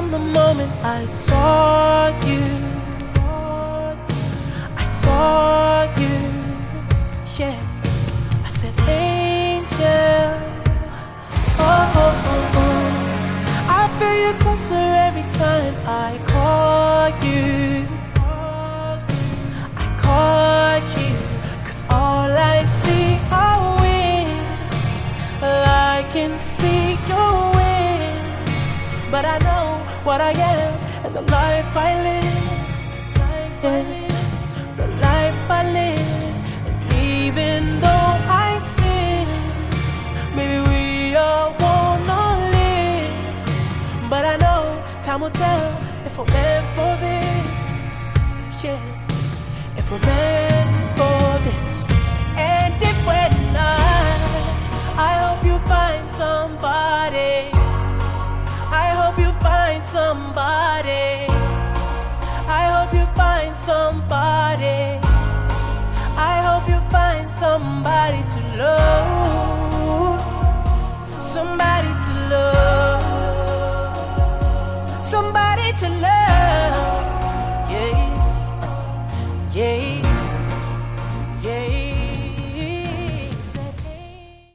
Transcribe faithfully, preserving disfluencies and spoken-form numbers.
from the moment I saw you. I saw you, yeah. I said, angel, oh, oh, oh, oh. I feel you closer every time I call you. I call you, 'cause all I see are wings. I can see your wings, but I know what I am and the life I live. Life I live.